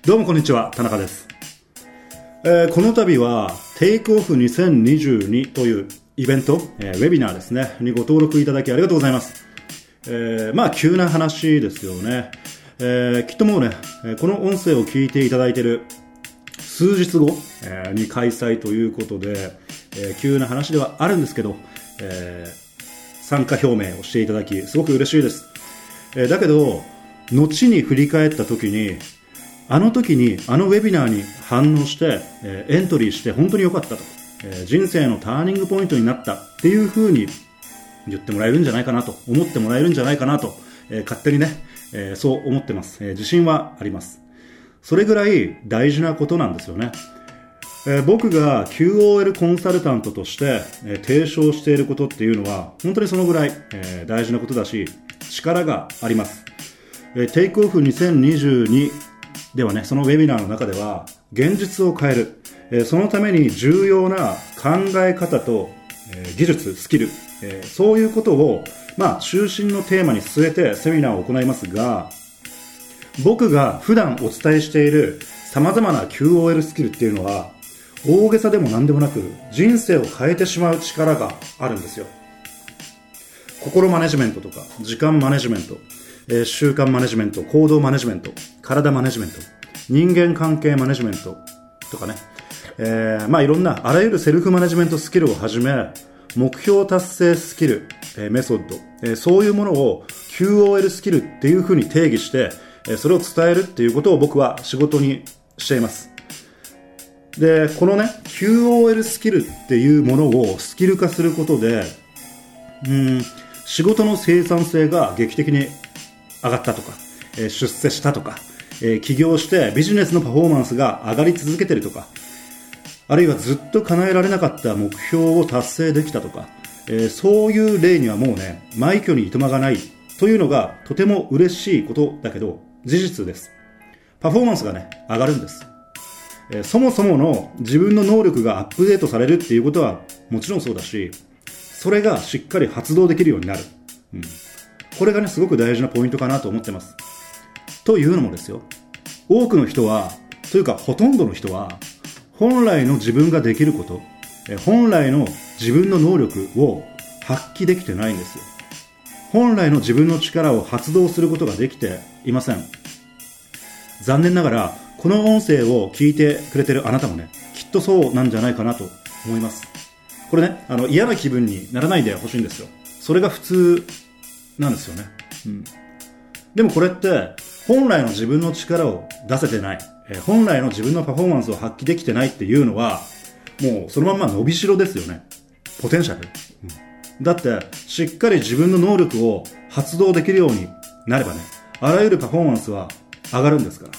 どうもこんにちは、田中です。この度はテイクオフ2022というイベント、ウェビナーですねにご登録いただきありがとうございます。急な話ですよね。きっともうね、この音声を聞いていただいている数日後、に開催ということで、急な話ではあるんですけど、参加表明をしていただきすごく嬉しいです。だけど後に振り返った時に、あの時にあのウェビナーに反応して、エントリーして本当に良かったと、人生のターニングポイントになったっていう風に言ってもらえるんじゃないかなと、思ってもらえるんじゃないかなと、勝手にね、そう思ってます。自信はあります。それぐらい大事なことなんですよね。僕が QOL コンサルタントとして、提唱していることっていうのは本当にそのぐらい、大事なことだし、力があります。テイクオフ2022ではね、そのウェビナーの中では現実を変える、そのために重要な考え方と、技術、スキル、そういうことを、中心のテーマに据えてセミナーを行いますが、僕が普段お伝えしている様々な QOL スキルっていうのは大げさでも何でもなく人生を変えてしまう力があるんですよ。心マネジメントとか時間マネジメント、習慣マネジメント、行動マネジメント、体マネジメント、人間関係マネジメントとかね、いろんなあらゆるセルフマネジメントスキルをはじめ、目標達成スキル、メソッド、そういうものを QOL スキルっていう風に定義して、それを伝えるっていうことを僕は仕事にしています。で、このね QOL スキルっていうものをスキル化することで、仕事の生産性が劇的に上がったとか、出世したとか、起業してビジネスのパフォーマンスが上がり続けてるとか、あるいはずっと叶えられなかった目標を達成できたとか、そういう例にはもうね、枚挙にいとまがないというのがとても嬉しいことだけど事実です。パフォーマンスがね、上がるんです。そもそもの自分の能力がアップデートされるっていうことはもちろんそうだし、それがしっかり発動できるようになる、これがね、すごく大事なポイントかなと思ってます。というのもですよ、多くの人は、というかほとんどの人は、本来の自分ができること、本来の自分の能力を発揮できてないんですよ。本来の自分の力を発動することができていません。残念ながらこの音声を聞いてくれてるあなたもね、きっとそうなんじゃないかなと思います。これね、嫌な気分にならないでほしいんですよ。それが普通なんですよね。でもこれって本来の自分の力を出せてない、本来の自分のパフォーマンスを発揮できてないっていうのは、もうそのまんま伸びしろですよね。ポテンシャル、だってしっかり自分の能力を発動できるようになればね、あらゆるパフォーマンスは上がるんですから。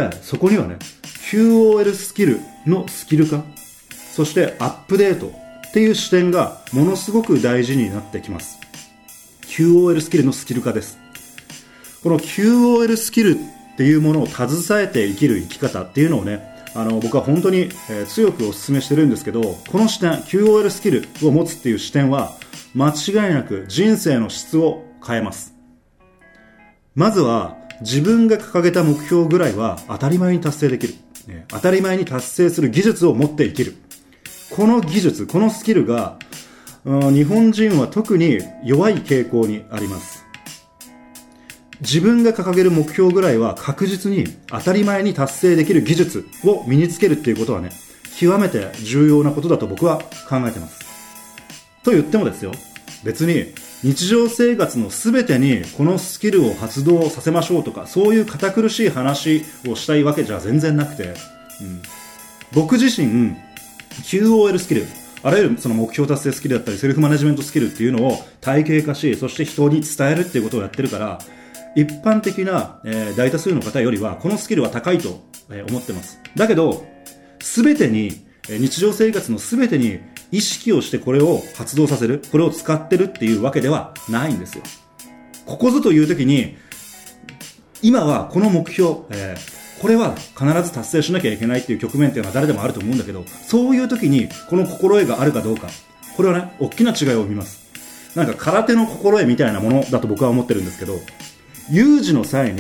で、そこにはね、 QOL スキルのスキル化、そしてアップデートっていう視点がものすごく大事になってきます。 QOL スキルのスキル化です。この QOL スキルっていうものを携えて生きる生き方っていうのをね、僕は本当に、強くお勧めしてるんですけど、この視点 QOL スキルを持つっていう視点は間違いなく人生の質を変えます。まずは自分が掲げた目標ぐらいは当たり前に達成できる、当たり前に達成する技術を持って生きる。この技術、このスキルが、日本人は特に弱い傾向にあります。自分が掲げる目標ぐらいは確実に当たり前に達成できる技術を身につけるっていうことはね、極めて重要なことだと僕は考えてます。と言ってもですよ、別に日常生活のすべてにこのスキルを発動させましょうとか、そういう堅苦しい話をしたいわけじゃ全然なくて、僕自身 QOL スキル、あらゆるその目標達成スキルだったりセルフマネジメントスキルっていうのを体系化し、そして人に伝えるっていうことをやってるから、一般的な、大多数の方よりはこのスキルは高いと、思ってます。だけど全てに、日常生活の全てに意識をしてこれを発動させる、これを使ってるっていうわけではないんですよ。ここぞという時に、今はこの目標、これは必ず達成しなきゃいけないっていう局面っていうのは誰でもあると思うんだけど、そういう時にこの心得があるかどうか、これはね、大きな違いを生みます。なんか空手の心得みたいなものだと僕は思ってるんですけど、有事の際に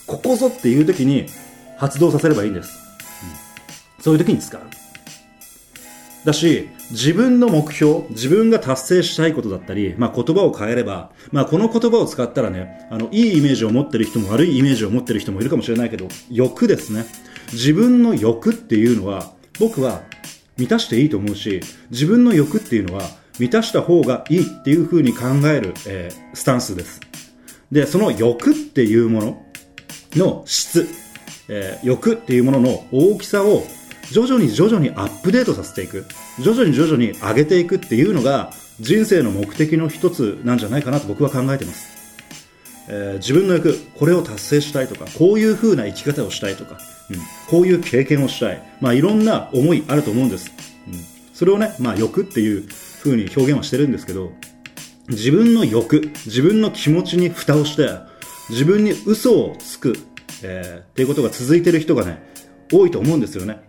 ここぞっていう時に発動させればいいんです。そういう時に使う。だし、自分の目標、自分が達成したいことだったり、言葉を変えれば、この言葉を使ったらね、いいイメージを持ってる人も悪いイメージを持ってる人もいるかもしれないけど、欲ですね。自分の欲っていうのは、僕は満たしていいと思うし、自分の欲っていうのは満たした方がいいっていう風に考える、スタンスです。で、その欲っていうものの質、欲っていうものの大きさを徐々にアップデートさせていく、徐々に上げていくっていうのが人生の目的の一つなんじゃないかなと僕は考えています。自分の欲、これを達成したいとか、こういう風な生き方をしたいとか、こういう経験をしたい、いろんな思いあると思うんです。それをね、欲っていう風に表現はしてるんですけど、自分の欲、自分の気持ちに蓋をして自分に嘘をつく、っていうことが続いている人がね、多いと思うんですよね。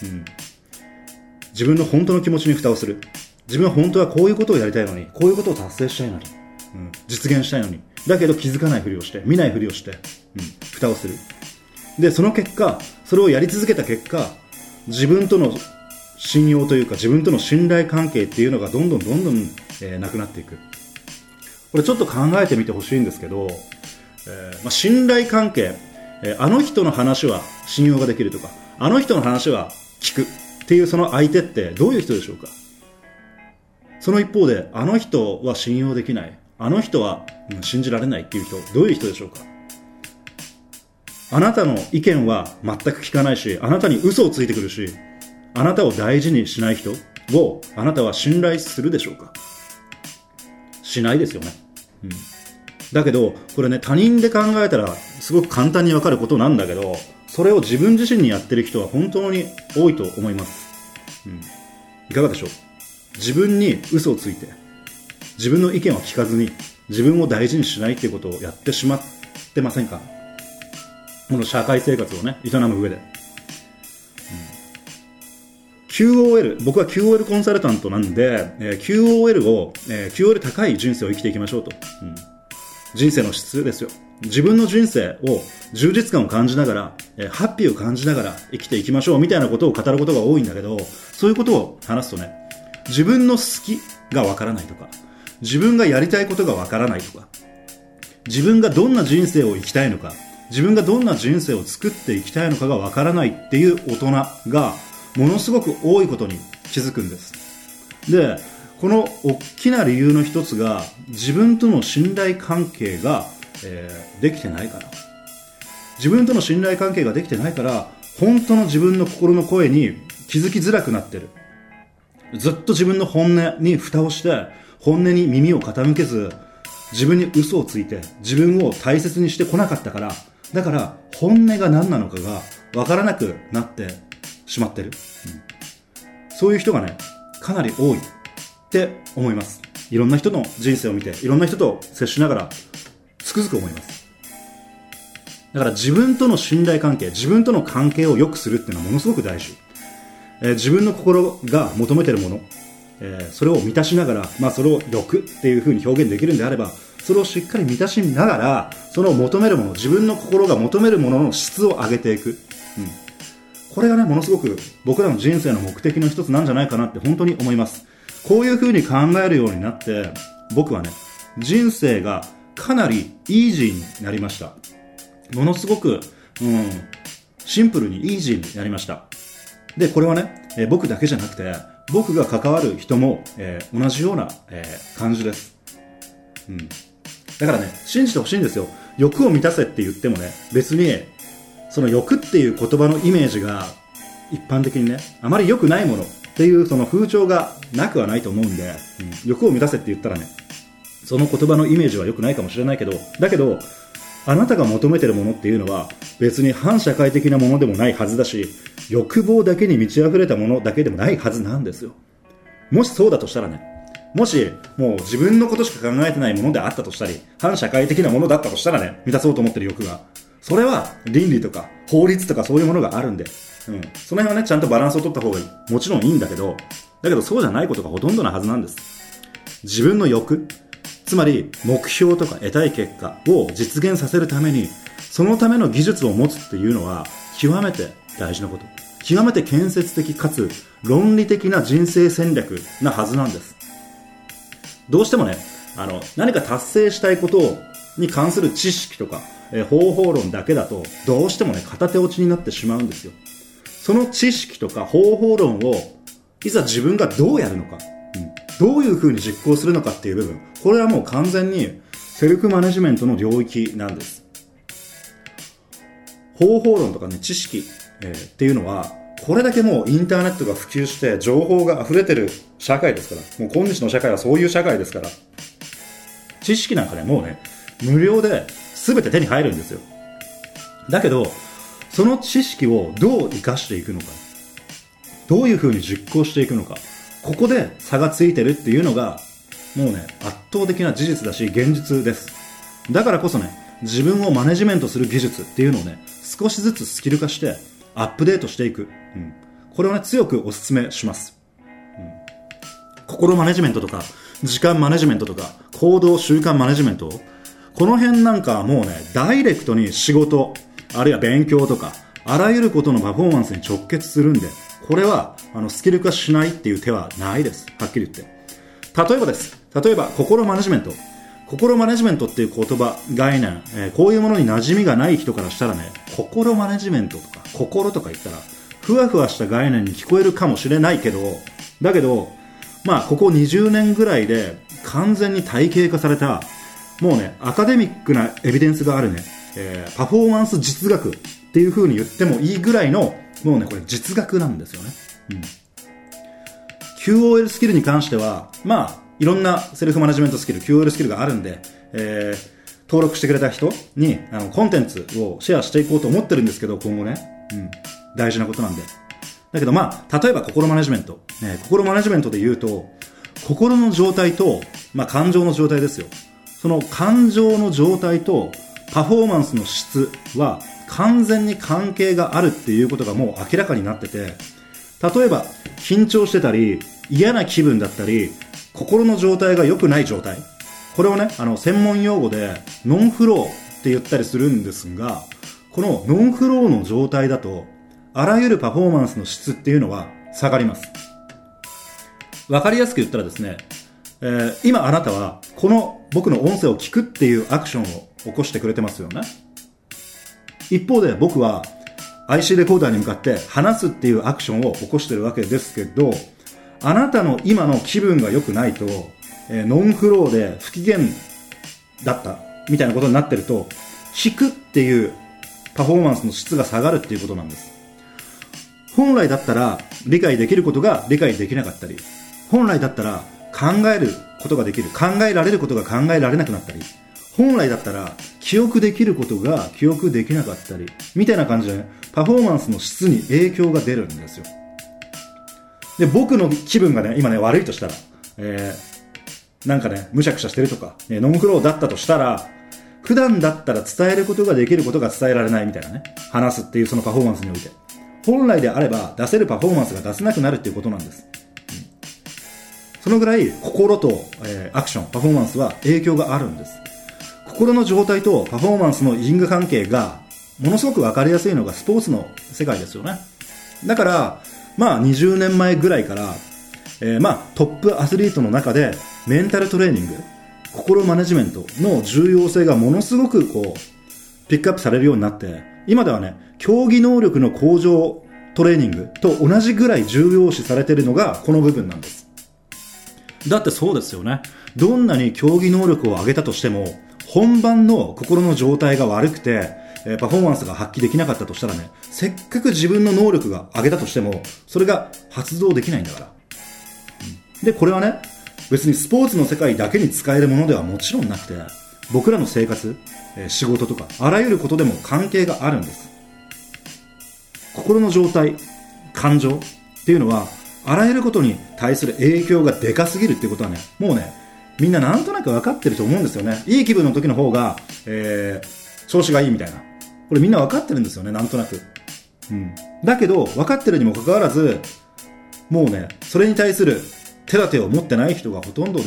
自分の本当の気持ちに蓋をする。自分は本当はこういうことをやりたいのに、こういうことを達成したいのに、実現したいのに、だけど気づかないふりをして、見ないふりをして、蓋をする。で、その結果、それをやり続けた結果、自分との信用というか、自分との信頼関係っていうのがどんどん、なくなっていく。これちょっと考えてみてほしいんですけど、信頼関係、あの人の話は信用ができるとか、あの人の話は聞くっていうその相手ってどういう人でしょうか。その一方で、あの人は信用できない、あの人は信じられないっていう人、どういう人でしょうか。あなたの意見は全く聞かないし、あなたに嘘をついてくるし、あなたを大事にしない人をあなたは信頼するでしょうか。しないですよね。だけどこれね、他人で考えたらすごく簡単に分かることなんだけど、それを自分自身にやってる人は本当に多いと思います。いかがでしょう。自分に嘘をついて、自分の意見を聞かずに自分を大事にしないっていうことをやってしまってませんか。この社会生活をね、営む上で、QOL、 僕は QOL コンサルタントなんで、QOL 高い人生を生きていきましょうと、人生の質ですよ。自分の人生を充実感を感じながら、ハッピーを感じながら生きていきましょうみたいなことを語ることが多いんだけど、そういうことを話すとね、自分の好きがわからないとか、自分がやりたいことがわからないとか、自分がどんな人生を生きたいのか、自分がどんな人生を作っていきたいのかがわからないっていう大人がものすごく多いことに気づくんです。で、この大きな理由の一つが、自分との信頼関係が、できてないから。自分との信頼関係ができてないから、本当の自分の心の声に気づきづらくなってる。ずっと自分の本音に蓋をして、本音に耳を傾けず、自分に嘘をついて自分を大切にしてこなかったから、だから本音が何なのかが分からなくなってしまってる、そういう人がね、かなり多いって思います。いろんな人の人生を見て、いろんな人と接しながらつくづく思います。だから自分との信頼関係、自分との関係を良くするっていうのはものすごく大事。自分の心が求めているもの、それを満たしながら、それを欲っていう風に表現できるんであれば、それをしっかり満たしながら、その求めるもの、自分の心が求めるものの質を上げていく、これがね、ものすごく僕らの人生の目的の一つなんじゃないかなって本当に思います。こういう風に考えるようになって、僕はね、人生がかなりイージーになりました。ものすごく、シンプルにイージーになりました。で、これはね、僕だけじゃなくて、僕が関わる人も、同じような、感じです。だからね、信じてほしいんですよ。欲を満たせって言ってもね、別にその欲っていう言葉のイメージが一般的にね、あまり良くないものっていうその風潮がなくはないと思うんで、欲を満たせって言ったらね、その言葉のイメージは良くないかもしれないけど、だけどあなたが求めてるものっていうのは別に反社会的なものでもないはずだし、欲望だけに満ち溢れたものだけでもないはずなんですよ。もしそうだとしたらね、もしもう自分のことしか考えてないものであったとしたり、反社会的なものだったとしたらね、満たそうと思ってる欲が、それは倫理とか法律とかそういうものがあるんで、その辺はね、ちゃんとバランスを取った方がもちろんいいんだけど、そうじゃないことがほとんどなはずなんです。自分の欲、 つまり目標とか得たい結果を実現させるために、そのための技術を持つっていうのは極めて大事なこと、極めて建設的かつ論理的な人生戦略なはずなんです。どうしてもね、何か達成したいことに関する知識とか、方法論だけだとどうしてもね、片手落ちになってしまうんですよ。その知識とか方法論をいざ自分がどうやるのか、どういう風に実行するのかっていう部分、これはもう完全にセルフマネジメントの領域なんです。方法論とかね、知識、っていうのはこれだけもうインターネットが普及して情報が溢れてる社会ですから、もう今日の社会はそういう社会ですから、知識なんかね、もうね、無料で全て手に入るんですよ。だけどその知識をどう生かしていくのか、どういう風に実行していくのか、ここで差がついてるっていうのがもうね、圧倒的な事実だし現実です。だからこそね、自分をマネジメントする技術っていうのをね、少しずつスキル化してアップデートしていく、これをね、強くお勧めします。心マネジメントとか時間マネジメントとか行動習慣マネジメント、この辺なんかはもうね、ダイレクトに仕事あるいは勉強とかあらゆることのパフォーマンスに直結するんで、これはスキル化しないっていう手はないです。はっきり言って。例えば心マネジメントっていう言葉、概念、こういうものに馴染みがない人からしたらね、心マネジメントとか心とか言ったらふわふわした概念に聞こえるかもしれないけど、だけどここ20年ぐらいで完全に体系化された、もうね、アカデミックなエビデンスがあるね、パフォーマンス実学っていう風に言ってもいいぐらいの、もうね、これ実学なんですよね。QOL スキルに関しては、いろんなセルフマネジメントスキル、QOL スキルがあるんで、登録してくれた人にコンテンツをシェアしていこうと思ってるんですけど、今後ね、大事なことなんで。だけど例えば心マネジメント、心マネジメントで言うと、心の状態と、感情の状態ですよ。その感情の状態とパフォーマンスの質は完全に関係があるっていうことがもう明らかになってて、例えば緊張してたり嫌な気分だったり心の状態が良くない状態、これをね、専門用語でノンフローって言ったりするんですが、このノンフローの状態だとあらゆるパフォーマンスの質っていうのは下がります。わかりやすく言ったらですね、今あなたはこの僕の音声を聞くっていうアクションを起こしてくれてますよね。一方で僕は IC レコーダーに向かって話すっていうアクションを起こしてるわけですけど、あなたの今の気分が良くないと、ノンフローで不機嫌だったみたいなことになってると、聞くっていうパフォーマンスの質が下がるっていうことなんです。本来だったら理解できることが理解できなかったり、本来だったら考えることができる、考えられることが考えられなくなったり、本来だったら記憶できることが記憶できなかったり、みたいな感じでね、パフォーマンスの質に影響が出るんですよ。で、僕の気分がね、今ね、悪いとしたら、なんかね、むしゃくしゃしてるとか、ノンフローだったとしたら、普段だったら伝えることができることが伝えられないみたいなね、話すっていうそのパフォーマンスにおいて、本来であれば出せるパフォーマンスが出せなくなるっていうことなんです。そのぐらい心と、アクション、パフォーマンスは影響があるんです。心の状態とパフォーマンスの因果関係がものすごく分かりやすいのがスポーツの世界ですよね。だから20年前ぐらいから、トップアスリートの中でメンタルトレーニング、心マネジメントの重要性がものすごくピックアップされるようになって、今ではね、競技能力の向上トレーニングと同じぐらい重要視されているのがこの部分なんです。だってそうですよね。どんなに競技能力を上げたとしても、本番の心の状態が悪くて、パフォーマンスが発揮できなかったとしたらね、せっかく自分の能力が上げたとしても、それが発動できないんだから。で、これはね、別にスポーツの世界だけに使えるものではもちろんなくて、僕らの生活、仕事とか、あらゆることでも関係があるんです。心の状態、感情っていうのは、あらゆることに対する影響がでかすぎるっていうことはね、もうね、みんななんとなく分かってると思うんですよね。いい気分の時の方が、調子がいいみたいな。これみんな分かってるんですよね、なんとなく。だけど、分かってるにもかかわらず、もうね、それに対する手立てを持ってない人がほとんどです。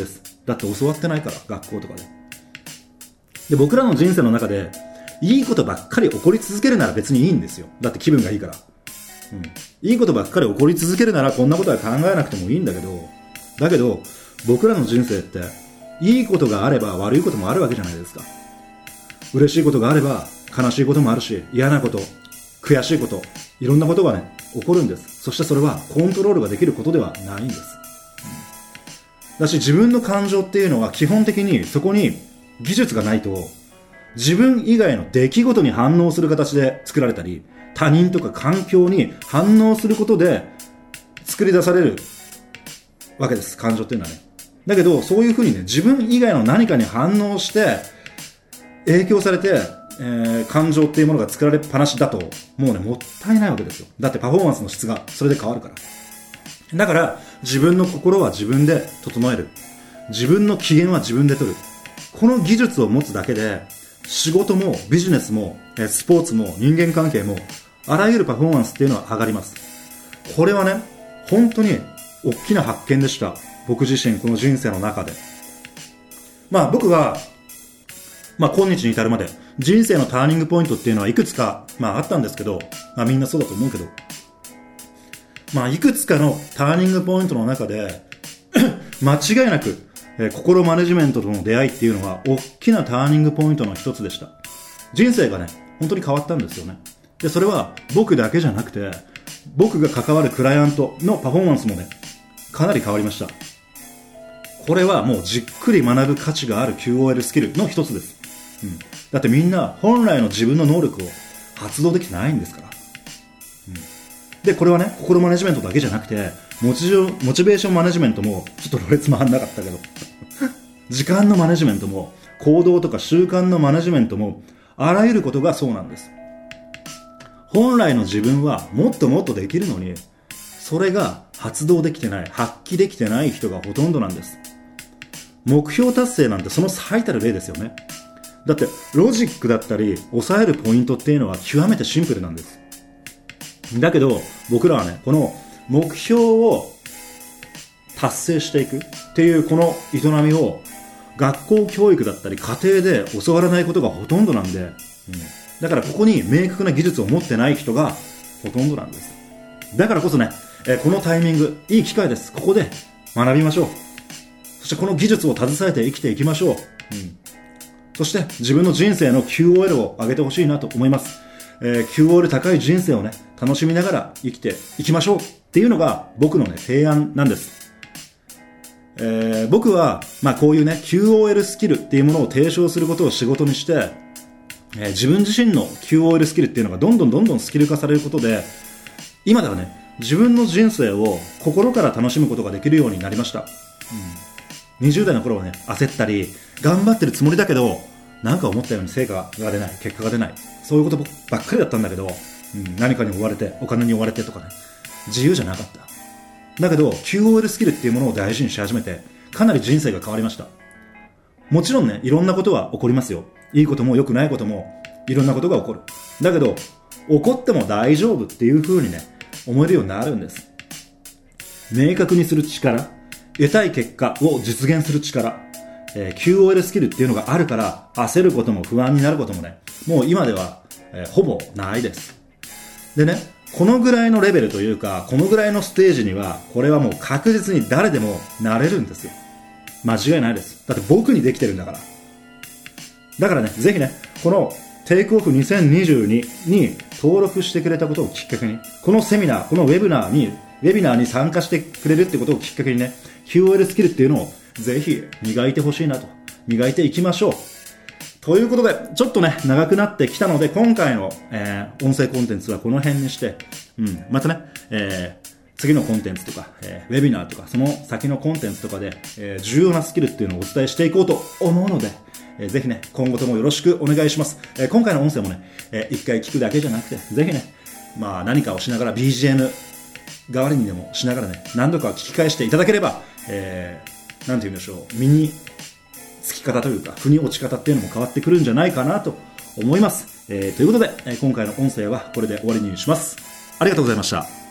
だって教わってないから、学校とかで。で、僕らの人生の中で、いいことばっかり起こり続けるなら別にいいんですよ。だって気分がいいから。いいことばっかり起こり続けるならこんなことは考えなくてもいいんだけど、僕らの人生って、いいことがあれば悪いこともあるわけじゃないですか。嬉しいことがあれば悲しいこともあるし、嫌なこと、悔しいこと、いろんなことがね、起こるんです。そしてそれはコントロールができることではないんです。だし自分の感情っていうのは基本的にそこに技術がないと、自分以外の出来事に反応する形で作られたり、他人とか環境に反応することで作り出されるわけです、感情っていうのはね。だけどそういうふうにね、自分以外の何かに反応して影響されて、感情っていうものが作られっぱなしだと、もうね、もったいないわけですよ。だってパフォーマンスの質がそれで変わるから。だから自分の心は自分で整える、自分の機嫌は自分で取る、この技術を持つだけで仕事もビジネスもスポーツも人間関係もあらゆるパフォーマンスっていうのは上がります。これはね、本当に大きな発見でした。僕自身この人生の中で。僕が今日に至るまで人生のターニングポイントっていうのはいくつかあったんですけど、みんなそうだと思うけど、いくつかのターニングポイントの中で間違いなく心マネジメントとの出会いっていうのは大きなターニングポイントの一つでした。人生がね、本当に変わったんですよね。で、それは僕だけじゃなくて、僕が関わるクライアントのパフォーマンスもね、かなり変わりました。これはもうじっくり学ぶ価値がある QOL スキルの一つです。だってみんな本来の自分の能力を発動できてないんですから。で、これはね、心マネジメントだけじゃなくて、モチベーションマネジメントもちょっとろれつ回んなかったけど時間のマネジメントも行動とか習慣のマネジメントもあらゆることがそうなんです。本来の自分はもっともっとできるのに、それが発動できてない、発揮できてない人がほとんどなんです。目標達成なんてその最たる例ですよね。だってロジックだったり抑えるポイントっていうのは極めてシンプルなんです。だけど僕らはね、この目標を達成していくっていうこの営みを学校教育だったり家庭で教わらないことがほとんどなんで、だからここに明確な技術を持ってない人がほとんどなんです。だからこそね、このタイミングいい機会です。ここで学びましょう。そしてこの技術を携えて生きていきましょう。そして自分の人生の QOL を上げてほしいなと思います。QOL 高い人生をね、楽しみながら生きていきましょうっていうのが僕のね、提案なんです。僕は、こういうね、QOL スキルっていうものを提唱することを仕事にして、自分自身の QOL スキルっていうのがどんどんスキル化されることで、今ではね、自分の人生を心から楽しむことができるようになりました。20代の頃はね、焦ったり頑張ってるつもりだけど、なんか思ったように成果が出ない、結果が出ない、そういうことばっかりだったんだけど、何かに追われて、お金に追われてとかね、自由じゃなかった。だけど QOL スキルっていうものを大事にし始めて、かなり人生が変わりました。もちろんね、いろんなことは起こりますよ。いいことも良くないこともいろんなことが起こる。だけど起こっても大丈夫っていう風にね、思えるようになるんです。明確にする力、得たい結果を実現する力、QOL スキルっていうのがあるから焦ることも不安になることもね、もう今では、ほぼないです。でね、このぐらいのレベルというか、このぐらいのステージには、これはもう確実に誰でもなれるんですよ。間違いないです。だって僕にできてるんだから。だからね、ぜひね、このテイクオフ2022に登録してくれたことをきっかけに、このセミナー、このウェビナーに参加してくれるってことをきっかけにね、QOL スキルっていうのをぜひ磨いてほしいなと。磨いていきましょう。ということで、ちょっとね、長くなってきたので、今回の、音声コンテンツはこの辺にして、またね、次のコンテンツとか、ウェビナーとか、その先のコンテンツとかで、重要なスキルっていうのをお伝えしていこうと思うので、ぜひね、今後ともよろしくお願いします。今回の音声もね、一回聞くだけじゃなくて、ぜひね、何かをしながら BGM 代わりにでもしながらね、何度か聞き返していただければ、なんて言うんでしょう、身につき方というか、腑に落ち方っていうのも変わってくるんじゃないかなと思います。ということで、今回の音声はこれで終わりにします。ありがとうございました。